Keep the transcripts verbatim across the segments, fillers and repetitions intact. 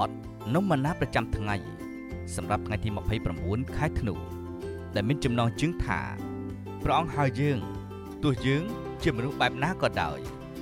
តនំម៉ាណាប្រចាំថ្ងៃសម្រាប់ថ្ងៃទីยี่สิบเก้าខែធ្នូដែលមានចំណងជើងថាព្រះអង្គហៅយើងទោះយើងជាមនុស្សបែបណាក៏ដោយ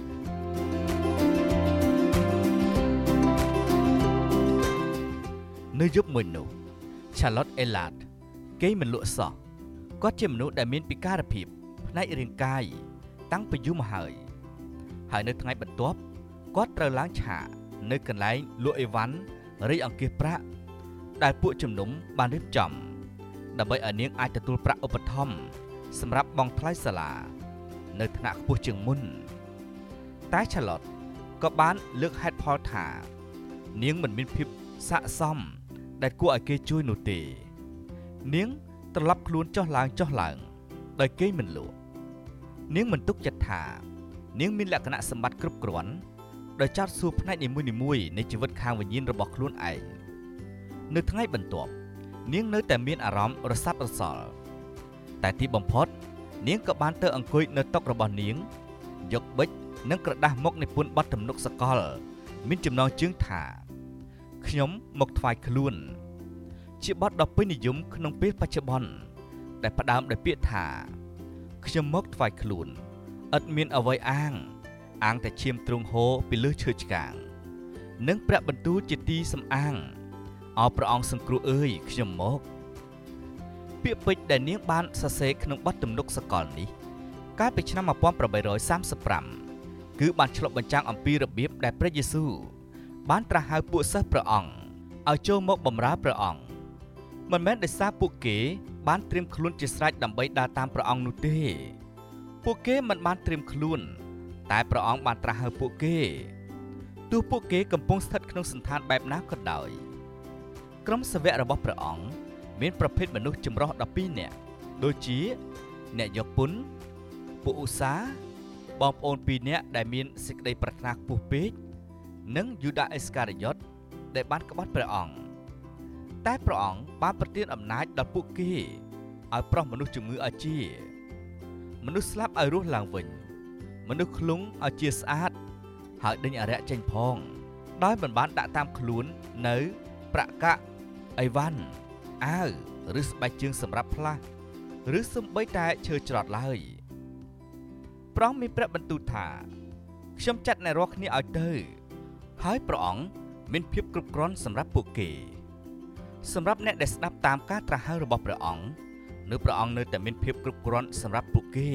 នៅយប់មួយនោះ Charlotte Elard គេមិនលក់សោះគាត់ជាមនុស្សដែលមានពិការភាពផ្នែករាងកាយតាំងពីយូរមកហើយហើយនៅថ្ងៃបន្ទាប់គាត់ត្រូវឡើងឆាកនៅកន្លែងលក់អីវ៉ាន់រីអង្គាសប្រាក់ដែលពួកជំនុំបានរៀបចំដើម្បីឲ្យនាងអាចទទួលប្រាក់ឧបត្ថម្ភសម្រាប់បង់ថ្លៃសាលានៅថ្នាក់ខ្ពស់ជាងមុនតែ Charlotte ក៏បានលើកហេតុផលថានាងមិនមានភាពស័ក្តិសមដែលគួរឲ្យគេជួយនោះទេនាងត្រឡប់ខ្លួនចុះឡើងចុះឡើងដោយគេមិនលក់នាងមិនទុកចិត្តថានាងមានលក្ខណៈសម្បត្តិគ្រប់គ្រាន់ដោយចោទសួរផ្នែកនីមួយៗនៃជីវិតខាងវិញ្ញាណរបស់ខ្លួនឯងនៅថ្ងៃបន្ទាប់នាងនៅតែមានអារម្មណ៍រសាប់រសល់តែទីបំផុតនាងក៏បានទៅអង្គុយនៅតុរបស់នាងយកប៊ិចនិងក្រដាសមកនិពន្ធបទទំនុកសកលមានចំណងជើងថាខ្ញុំមកថ្វាយខ្លួនជាបទដ៏ពេញនិយមក្នុងពេលបច្ចុប្បន្នដែលផ្ដើមដោយពាក្យថាខ្ញុំមកថ្វាយខ្លួនឥតមានអ្វីអាងអាងតែឈាមទ្រូងហូរពីលើឈើឆ្កាងនិងព្រះបន្ទូលជាទីសំអាងអោព្រះអង្គសង្គ្រោះអើយខ្ញុំមកពាក្យពេចន៍ដែលនាងបានសរសេរក្នុងបទទំនុកសកលនេះកាលពីឆ្នាំeighteen thirty-fiveគឺបានឆ្លុះបញ្ចាំងអំពីរបៀបដែលព្រះយេស៊ូវបានត្រាស់ហៅពួកសិស្សព្រះអង្គឲ្យចូលមកបម្រើព្រះអង្គមិនមែនដោយសារពួកគេបានត្រៀមខ្លួនជាស្រេចដើម្បីដើរតាមព្រះអង្គនោះទេពួកគេមិនបានត្រៀមខ្លួនតែព្រះអង្គបានត្រាស់ហៅពួកគេទោះពួកគេកំពុងស្ថិតក្នុងសន្តានបែបណាក៏ដោយក្រុមសាវករបស់ព្រះអង្គមានប្រភេទមនុស្សចម្រុះtwelveនាក់ដូចជាអ្នកយកពន្ធពួកឧស្សាហ៍បងប្អូនtwoនាក់ដែលមានសេចក្តីប្រាថ្នាខ្ពស់ពេកនិងយូដាអេសការីយ៉ុតដែលបានក្បត់ព្រះអង្គតែព្រះអង្គបានប្រទានអំណាចដល់ពួកគេឲ្យប្រោះមនុស្សជំងឺឲ្យជាមនុស្សស្លាប់ឲ្យរស់ឡើងវិញមនុស្សឃ្លុងឲ្យជាស្អាតហើយដេញអារក្សចេញផងដោយមិនបានដាក់តាមខ្លួននៅប្រាក់កាក់អីវ៉ាន់អាវឬស្បែកជើងសម្រាប់ផ្លាស់ឬសំបីតែឈើច្រត់ឡើយព្រះអង្គមានព្រះបន្ទូលថាខ្ញុំចាត់អ្នករាល់គ្នាឲ្យទៅហើយព្រះអង្គមានភាពគ្រប់គ្រាន់សម្រាប់ពួកគេសម្រាប់អ្នកដែលស្ដាប់តាមការត្រាស់ហៅរបស់ព្រះអង្គនៅព្រះអង្គនៅតែមានភាពគ្រប់គ្រាន់សម្រាប់ពួកគេ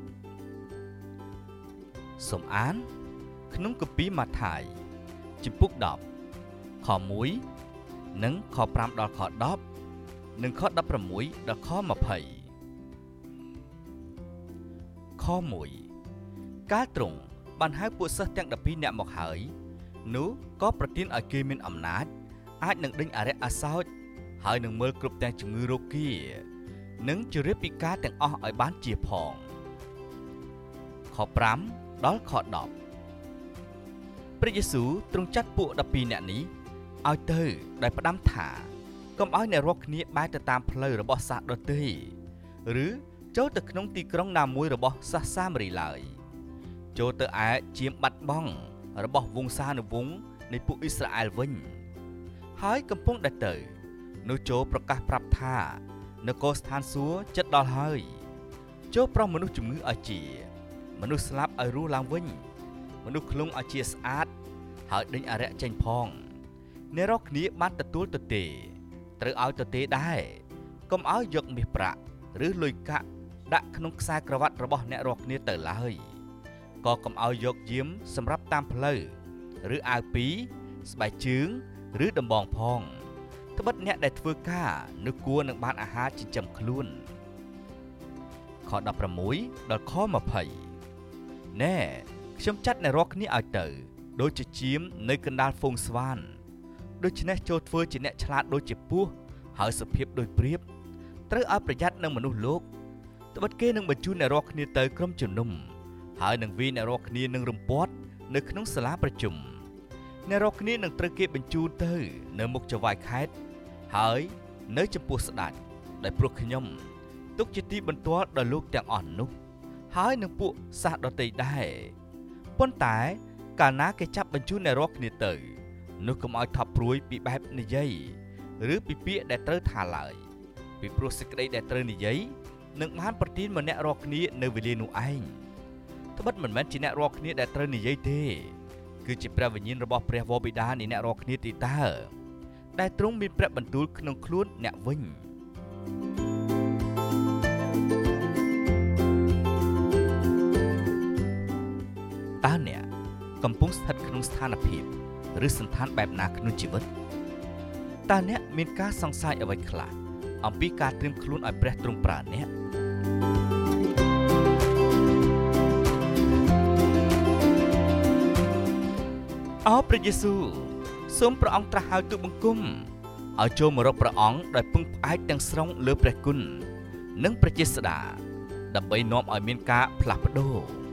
សូមអានក្នុងគម្ពីរម៉ាថាយជំពូកtenខoneនិងខfiveដល់ខtenនិងខsixteenដល់ខtwentyខoneកាលទ្រង់បានហៅពួកសិស្សទាំងtwelveនាក់មកហើយនោះក៏ប្រទានឲ្យគេមានអំណាចអាចនឹងដេញអារក្សអាសោចហើយនឹងមើលគ្រប់ទាំងជំងឺរោគានិងជរាពិការទាំងអស់ឲ្យបានជាផងខfiveដល់ខtenព្រះយេស៊ូវទ្រង់ចាត់ពួកtwelveនាក់នេះឲ្យទៅដោយផ្ដាំថាកុំឲ្យអ្នករាល់គ្នាបែរទៅតាមផ្លូវរបស់សាសដទៃឬចូលទៅក្នុងទីក្រុងណាមួយរបស់សាសសាមារីឡើយចូលទៅឯជាមបាត់បង់របស់វង្សានុវង្សនៃពួកអ៊ីស្រាអែលវិញហើយកំពុងតែទៅនោះចូលប្រកាសប្រាប់ថានគរស្ថានសួគ៌ជិតដល់ហើយចូលប្រោះមនុស្សជំងឺឲ្យជាមនុស្សស្លាប់ឲ្យរស់ឡើងវិញមនុស្សឃ្លុងឲ្យជាស្អាតហើយដេញអារក្សចេញផងអ្នករាល់គ្នាបានទទួលទទេត្រូវឲ្យទទេដែរកុំឲ្យយកមាសប្រាក់ឬលុយកាក់ដាក់ក្នុងខ្សែក្រវ៉ាត់របស់អ្នករាល់គ្នាទៅឡើយក៏កុំឲ្យយកយាមសម្រាប់តាមផ្លូវឬអាវពីរស្បែកជើងឬដំបងផងត្បិតអ្នកដែលធ្វើការនៅគួរនឹងបានអាហារចិញ្ចឹមខ្លួនខ16ដល់ខtwentyណែខ្ញុំចាត់អ្នករាល់គ្នាឲ្យទៅដូចជាជៀមនៅកណ្ដាលហ្វូងស្វានដូច្នេះចូលធ្វើជាអ្នកឆ្លាតដូចជាពស់ហើយសុភាពដូចព្រាបត្រូវឲ្យប្រយ័ត្ននឹងមនុស្សលោកត្បិតគេនឹងបញ្ជូនអ្នករាល់គ្នាទៅក្រុមជំនុំហើយនឹងវាអ្នករាល់គ្នានឹងរំពាត់នៅក្នុងសាលាប្រជុំអ្នករាល់គ្នានឹងត្រូវគេបញ្ជូនទៅនៅមុខចៅហ្វាយខេត្តហើយនៅចំពោះស្ដេចដោយព្រោះខ្ញុំទុកជាទីបន្ទាល់ដល់លោកទាំងអស់នោះហើយនឹងពួកសាសដទៃដែរប៉ុន្តែកាលណាគេចាប់បញ្ជូនអ្នករាល់គ្នាទៅនោះកុំឲ្យថប់ព្រួយពីបែបនិយាយឬពីពាក្យដែលត្រូវថាឡើយពីព្រោះសេចក្តីដែលត្រូវនិយាយនឹងបានប្រទានមកអ្នករាល់គ្នានៅវេលានោះឯងត្បិតមិនមែនជាអ្នករាល់គ្នាដែលត្រូវនិយាយទេគឺជាព្រះវិញ្ញាណរបស់ព្រះវរបិតានៃអ្នករាល់គ្នាទីតើដែលទ្រង់មានព្រះបន្ទូលក្នុងខ្លួនអ្នកវិញតើអ្នកកំពុងស្ថិតក្នុងស្ថានភាពឬសន្តានបែបណាក្នុងជីវិតតើអ្នកមានការសង្ស័យអ្វីខ្លះអំពីការត្រៀមខ្លួនឲ្យព្រះទ្រង់ប្រើអ្នកអោព្រះយេស៊ូវសូមព្រះអង្គត្រាស់ហៅទូលបង្គំឲ្យចូលមករកព្រះអង្គដោយពឹងផ្អែកទាំងស្រុងលើព្រះគុណនិងព្រះចេស្តាដើម្បីនាំឲ្យមានការផ្លាស់ប្ដូរ